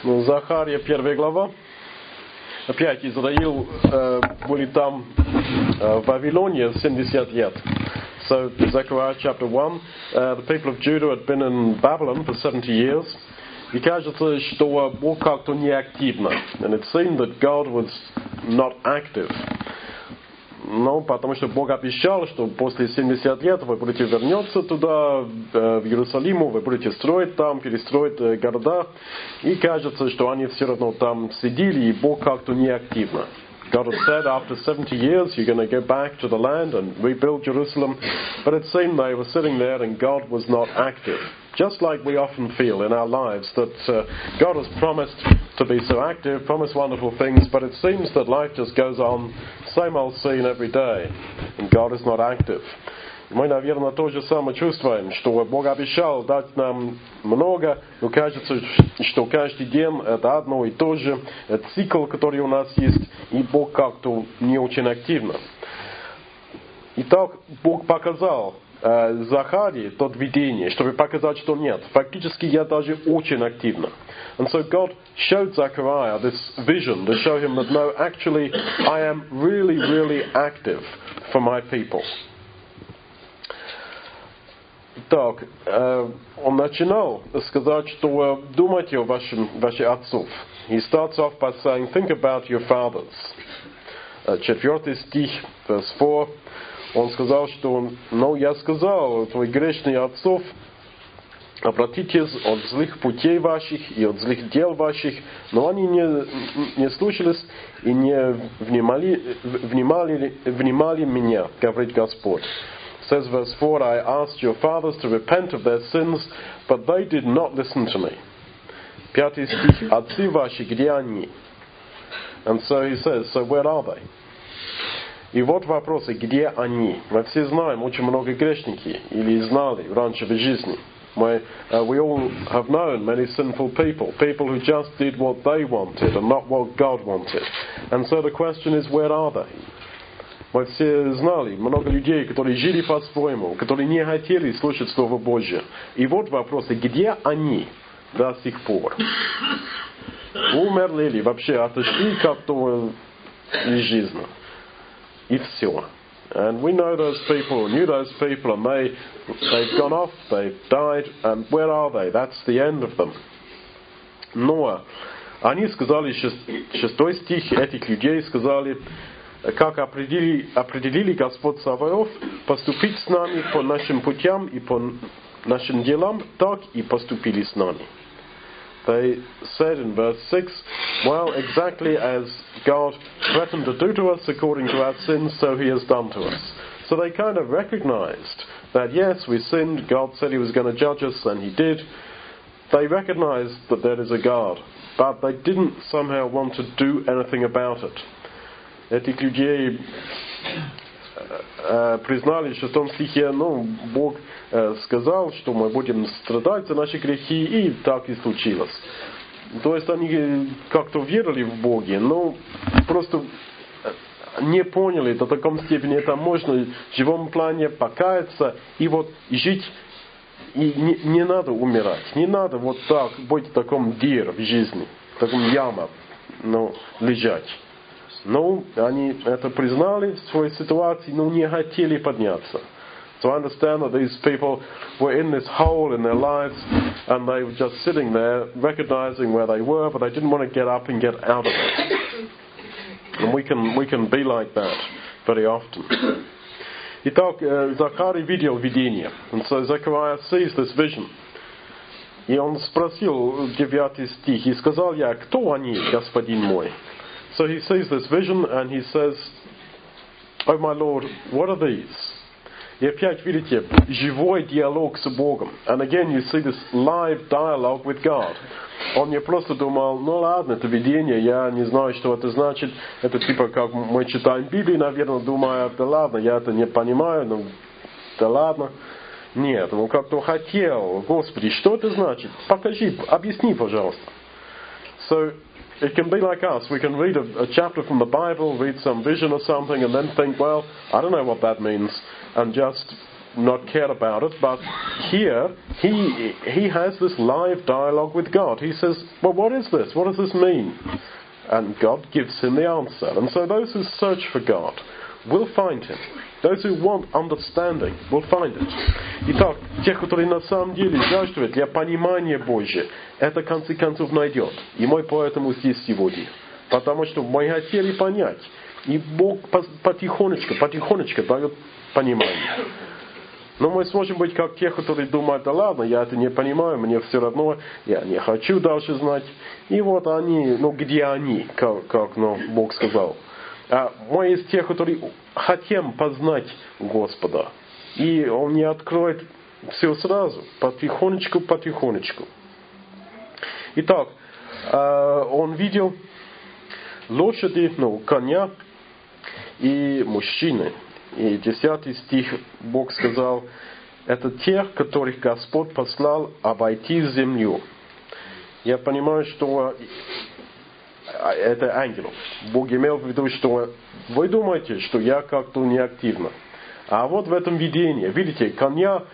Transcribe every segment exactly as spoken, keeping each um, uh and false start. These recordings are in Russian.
Ну, Захария, первая глава. Опять Израиль э, были там э, в Вавилоне семьдесят лет. So Zechariah chapter one, uh, the people of Judah had been in Babylon for seventy years. И кажется, что Бог как-то неактивно. And it seemed that God was not active. Ну, потому что Бог обещал, что после семидесяти лет вы будете вернуться туда, в Иерусалиму, вы будете строить там, перестроить города. И кажется, что они все равно там сидели, и Бог как-то неактивно. God had said after seventy years you're going to go back to the land and rebuild Jerusalem. But it seemed they were sitting there and God was not active. Just like we often feel in our lives that uh, God has promised to be so active, promised wonderful things, but it seems that life just goes on, same old scene every day, and God is not active. Мы, наверное, то же самое чувствуем, что Бог обещал дать нам много, но кажется, что каждый день это одно и то же, это цикл, который у нас есть, и Бог как-то не очень активно. Итак, Бог показал э, Захарии тот видение, чтобы показать, что нет. Фактически я даже очень активно. And so God showed Zechariah this vision to show him that no, actually, I am really, really active for my people. Так, э, он начинал сказать, что думайте о вашем, ваших отцов. He starts off by saying, think about your fathers. Uh, четвертый стих, verse four. Он сказал, что, ну, я сказал, твой грешный отцов, обратитесь от злых путей ваших и от злых дел ваших, но они не, не слушались и не внимали, внимали, внимали меня, говорит Господь. Says verse four, I asked your fathers to repent of their sins, but they did not listen to me. Пятый стих, отцы ваши, где они? And so he says, so where are they? И вот вопросы, где они? Мы все знаем, очень много грешники, или знали раньше в жизни. Мы, uh, we all have known many sinful people, people who just did what they wanted and not what God wanted. And so the question is, where are they? Мы все знали много людей, которые жили по-своему, которые не хотели слушать Слово Божье. И вот вопросы, где они до сих пор? Умерли или вообще отошли как-то из жизни? И все. And we know those people, knew those people, and they, they've gone off, they've died, and where are they? That's the end of them. Но они сказали, шестой стих этих людей сказали, как определили, определили Господь Саваоф поступить с нами по нашим путям и по нашим делам, так и поступили с нами. They said in verse six, well, exactly as God threatened to do to us according to our sins, so He has done to us. So they kind of recognized that, yes, we sinned, God said He was going to judge us, and He did. They recognized that there is a God, but they didn't somehow want to do anything about it. Этих людей э, признали в шестом стихе, ну, Бог э, сказал, что мы будем страдать за наши грехи, и так и случилось. То есть они как-то верили в Бога, но просто не поняли до такой степени, это можно в живом плане покаяться и вот жить, и не, не надо умирать, не надо вот так быть в таком дыр в жизни, в таком яме, ну, лежать. Но они это признали в своей ситуации, но не хотели подняться. So I understand that these people were in this hole in their lives and they were just sitting there recognizing where they were, but they didn't want to get up and get out of it. And we can, we can be like that very often. Итак, Захарий видел видение. And so Zechariah sees this vision. И он спросил, девятый стих, и сказал я, кто они, господин мой? So he sees this vision and he says, oh my Lord, what are these? И опять видите, живой диалог с Богом. And again you see this live dialogue with God. Он не просто думал, ну ладно, это видение, я не знаю, что это значит. Это типа, как мы читаем Библию, наверное, думая, да ладно, я это не понимаю, ну да ладно. Нет, он как-то хотел, Господи, что это значит? Покажи, объясни, пожалуйста. So, it can be like us. We can read a, a chapter from the Bible, read some vision or something, and then think, well, I don't know what that means, and just not care about it, but here he he has this live dialogue with God. He says, well, what is this? What does this mean? And God gives him the answer. And so those who search for God will find him. Those who want understanding will find it. Итак, тех, которые на самом деле жаждут для понимания Божьего, это в конце концов найдет. И мы поэтому здесь сегодня. Потому что мы хотели понять. И Бог потихонечку, потихонечку дает понимание. Но мы сможем быть как те, которые думают, да ладно, я это не понимаю, мне все равно, я не хочу дальше знать. И вот они, ну где они, как, как ну, Бог сказал. А мы из тех, которые хотим познать Господа. И Он не откроет все сразу, потихонечку, потихонечку. Итак, он видел лошади, ну, коня и мужчины. И десятый стих Бог сказал, это тех, которых Господь послал обойти землю. Я понимаю, что это ангелов. Бог имел в виду, что вы думаете, что я как-то неактивно. А вот в этом видении, видите, коня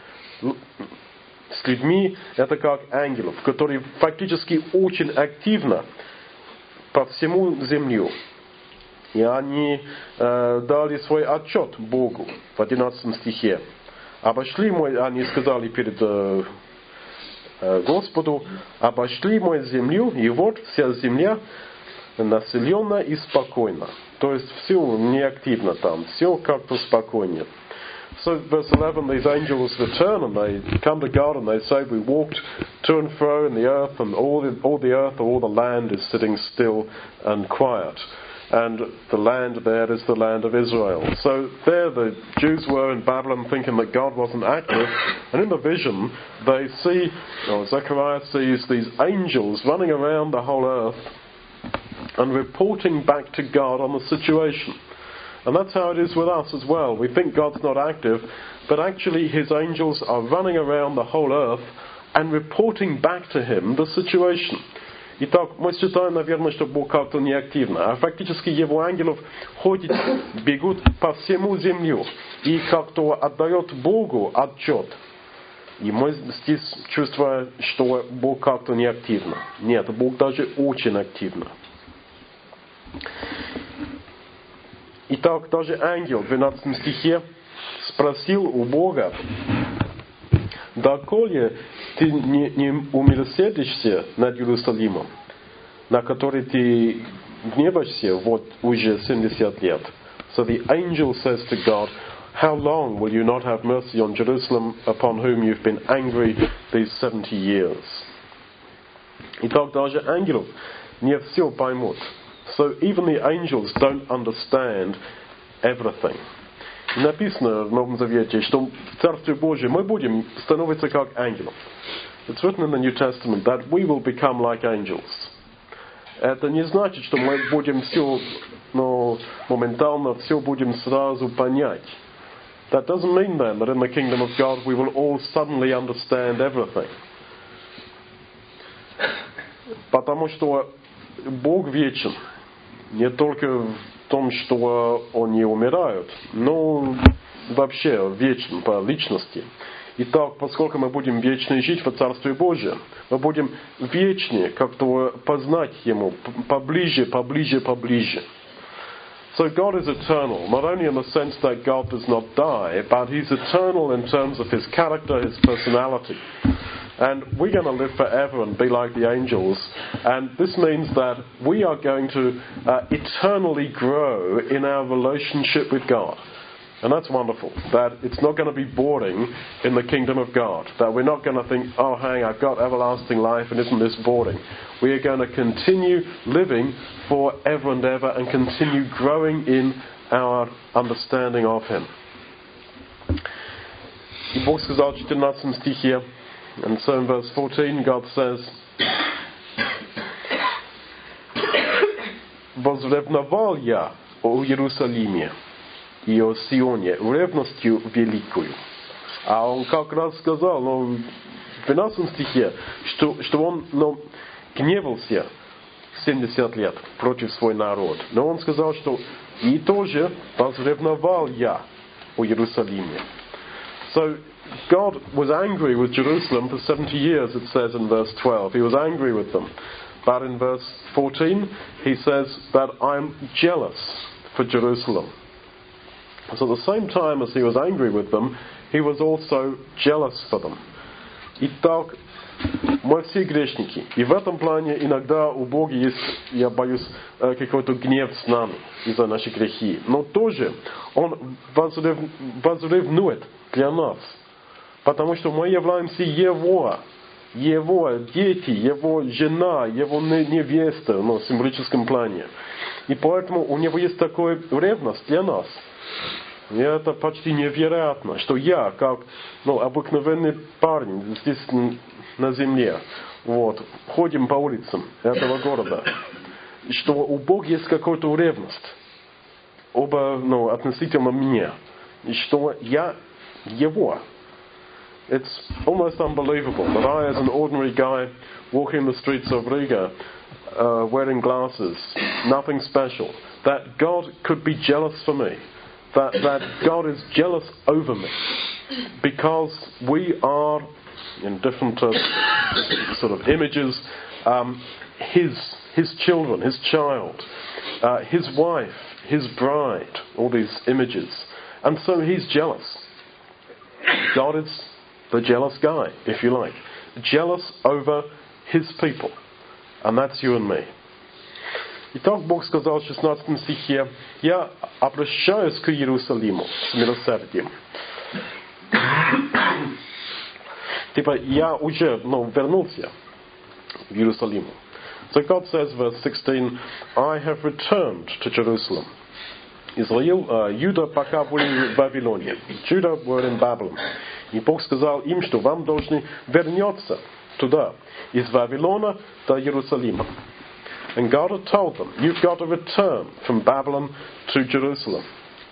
с людьми, это как ангелов, которые фактически очень активно по всему землю. И они э, дали свой отчет Богу в одиннадцатом стихе. Обошли мы, они сказали перед э, э, Господу, обошли мы землю, и вот вся земля населена и спокойна. То есть все неактивно там, все как-то спокойнее. So verse eleven, these angels return and they come to God and they say, we walked to and fro in the earth and all the, all the earth, all the land is sitting still and quiet. And the land there is the land of Israel. So there the Jews were in Babylon thinking that God wasn't active. And in the vision they see, or Zechariah sees these angels running around the whole earth and reporting back to God on the situation. And that's how it is with us as well. We think God's not active, but actually His angels are running around the whole earth and reporting back to Him the situation. Итак, мы считаем, наверное, что Бог как-то неактивно. А фактически Его ангелов ходят, бегут по всему землю и как-то отдает Богу отчет. И мы здесь чувствуем, что Бог как-то неактивно. Нет, Бог даже очень активно. Итак, даже ангел в двенадцатом стихе спросил у Бога, доколе ты не, не умилосердишься над Иерусалимом, на который ты гневаешься вот уже семьдесят лет. So the angel says to God, how long will you not have mercy on Jerusalem, upon whom you've been angry these seventy years? Итак, даже ангелов не все поймут. So even the angels don't understand everything. Написано в Новом Завете, что в Царстве Божьем мы будем становиться как ангелов. It's written in the New Testament that we will become like angels. Это не значит, что мы будем все, ну, моментально все будем сразу понять. That doesn't mean then that in the kingdom of God we will all suddenly understand everything. Потому что Бог вечен. Не только в том, что Он не умирает, но вообще вечен по личности. Итак, поскольку мы будем вечно жить в Царстве Божьем, мы будем вечнее как-то познать Ему поближе, поближе, поближе. So God is eternal, not only in the sense that God does not die, but He's eternal in terms of His character, His personality. And we're going to live forever and be like the angels. And this means that we are going to uh, eternally grow in our relationship with God. And that's wonderful. That it's not going to be boring in the kingdom of God. That we're not going to think, oh, hang, I've got everlasting life and isn't this boring? We are going to continue living forever and ever and continue growing in our understanding of Him. И Бог сказал в четырнадцатом стихе, and so in verse fourteen, God says, «Возревновал я о Иерусалиме и о Сионе ревностью великую». А он как раз сказал, ну, в двенадцатом стихе, что, что он ну, гневался семьдесят лет против свой народ. Но он сказал, что «и тоже возревновал я о Иерусалиме». So God was angry with Jerusalem for seventy years, it says in verse twelve. He was angry with them. But in verse fourteen, he says that I'm jealous for Jerusalem. So at the same time as he was angry with them, he was also jealous for them. Итак, мы все грешники. И в этом плане иногда у Бога есть, я боюсь, какой-то гнев с нами из-за наших грехи. Но тоже Он возрев, возревнует для нас. Потому что мы являемся Его. Его дети, Его жена, Его невеста, ну, в символическом плане. И поэтому у Него есть такая ревность для нас. И это почти невероятно, что я, как ну, обыкновенный парень здесь на земле, вот, ходим по улицам этого города, что у Бога есть какая-то ревность оба, ну, относительно меня, и что я Его. It's almost unbelievable that I, as an ordinary guy, walking the streets of Riga, uh, wearing glasses, nothing special, that God could be jealous for me. That, that God is jealous over me because we are, in different uh, sort of images, um, His His children, His child, uh, His wife, His bride, all these images. And so He's jealous. God is the jealous guy, if you like. Jealous over His people. And that's you and me. Итак, Бог сказал в шестнадцатом стихе: «Я обращаюсь к Иерусалиму с милосердием». Типа, я уже ну, вернулся в Иерусалим. So God says, verse sixteen, I have returned to Jerusalem. Израиль, uh, Юда пока были в Вавилоне. Judah were in Babylon. И Бог сказал им, что вам должны вернуться туда, из Вавилона до Иерусалима. And God had told them, you've got to return from Babylon to Jerusalem.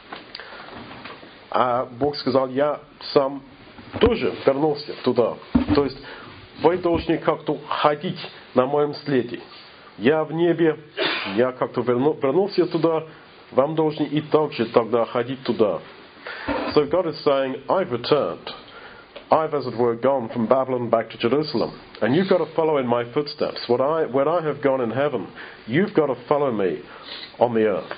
А Бог сказал, я сам тоже вернулся туда. То есть вы должны как-то ходить на моем следе. Я в небе, я как-то вернулся туда, вам должны и также тогда ходить туда. So God is saying, I've returned. I've, as it were, gone from Babylon back to Jerusalem. And you've got to follow in my footsteps. What I, where I have gone in heaven, you've got to follow me on the earth.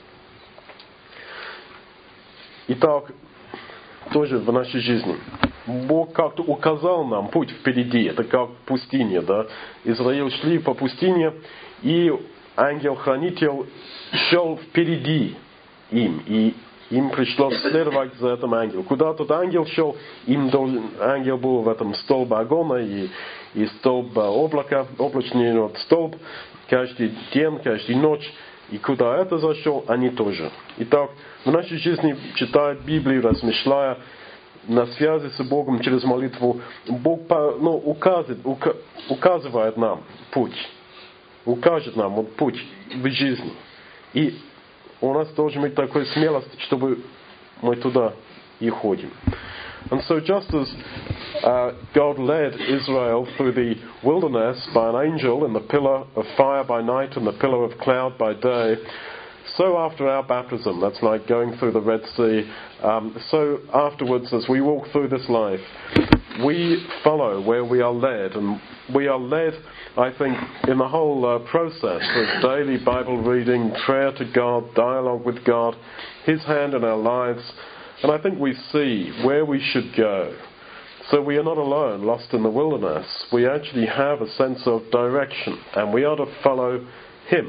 Итак, тоже в нашей жизни. Бог как-то указал нам путь впереди. Это как пустыня, да? Израиль шли по пустыне, и ангел-хранитель шел впереди им. И им пришлось следовать за этим ангелом. Куда тот ангел шел, им должен, ангел был в этом столбе огня и, и столб облака, облачный вот, столб, каждый день, каждую ночь. И куда это зашел, они тоже. Итак, в нашей жизни, читая Библию, размышляя на связи с Богом через молитву, Бог ну, указывает, указывает нам путь. Укажет нам вот, путь в жизни. И у нас должен быть такой смелость, чтобы мы туда и ходим. And so just as uh, God led Israel through the wilderness by an angel in the pillar of fire by night and the pillar of cloud by day, so after our baptism, that's like going through the Red Sea, um, so afterwards as we walk through this life, we follow where we are led. And we are led, I think, in the whole uh, process of daily Bible reading, prayer to God, dialogue with God, His hand in our lives. And I think we see where we should go. So we are not alone, lost in the wilderness. We actually have a sense of direction, and we are to follow Him.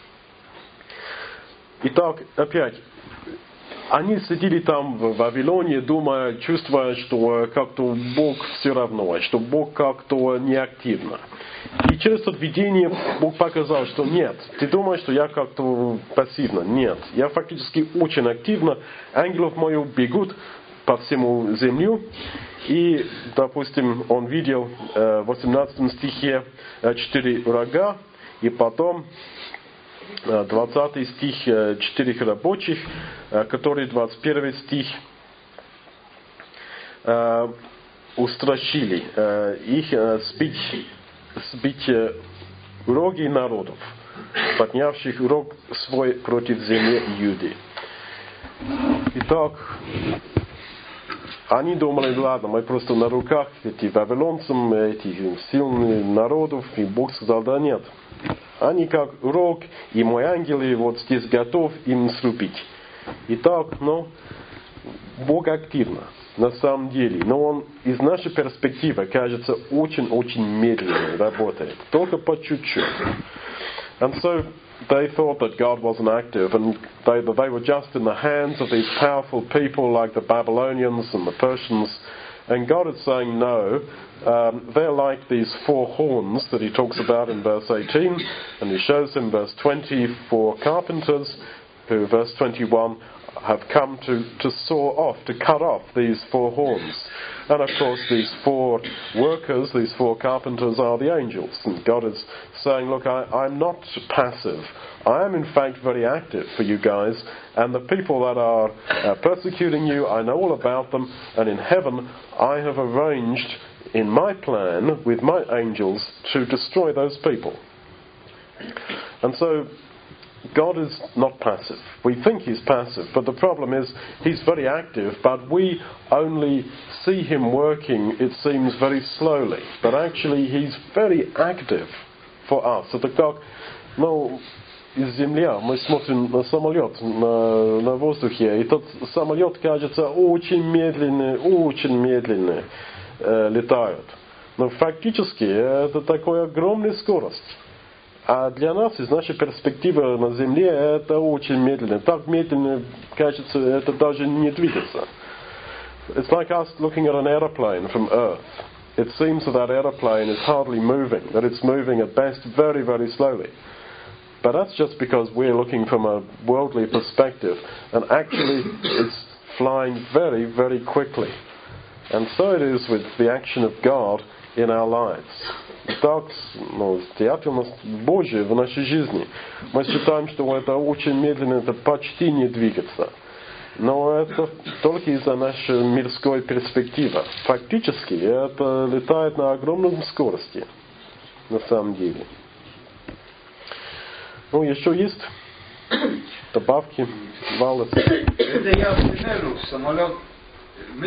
Итак, опять, они сидели там в Вавилоне, думая, чувствуя, что как-то Бог все равно, что Бог как-то неактивно. И через это видение Бог показал, что нет, ты думаешь, что я как-то пассивно. Нет, я фактически очень активно. Ангелов моих бегут по всему землю. И, допустим, он видел в восемнадцатом стихе четыре рога, и потом двадцатый стих четырех рабочих, которые двадцать первый стих устрашили их сбить, сбить роги народов, поднявших рог свой против земли Иуды. Итак, Они думали, ладно, мы просто на руках эти вавилонцам, этих сильных народов, и Бог сказал, да нет. Они как урок, и мой ангел и вот здесь готов им срубить. Итак, ну, Бог активно, на самом деле, но Он из нашей перспективы, кажется, очень-очень медленно работает, только по чуть-чуть. And so they thought that God wasn't active, and they, that they were just in the hands of these powerful people like the Babylonians and the Persians. And God is saying, no, um, they're like these four horns that he talks about in verse eighteen, and he shows in verse twenty four carpenters who, verse twenty-one, have come to, to saw off, to cut off these four horns. And of course these four workers, these four carpenters are the angels. And God is saying, look, I, I'm not passive. I am in fact very active for you guys. And the people that are uh, persecuting you, I know all about them. And in heaven, I have arranged in my plan with my angels to destroy those people. And so God is not passive. We think He's passive, but the problem is He's very active, but we only see Him working, it seems, very slowly. But actually He's very active for us. Это как, ну, из земля мы смотрим на самолет на, на воздухе, и тот самолет, кажется, очень медленный, очень медленный э, летает. Но фактически это такая огромная скорость. А для нас, из нашей перспективы на Земле, это очень медленно. Так медленно, кажется, это даже не двигается. It's like us looking at an aeroplane from Earth. It seems that that aeroplane is hardly moving, that it's moving at best very, very slowly. But that's just because we're looking from a worldly perspective, and actually it's flying very, very quickly. And so it is with the action of God in our lives. Так, ну, деятельность Божья в нашей жизни. Мы считаем, что это очень медленно, это почти не двигается. Но это только из-за нашей мирской перспективы. Фактически это летает на огромной скорости, на самом деле. Ну, еще есть добавки, валцы. Это я, к примеру, самолет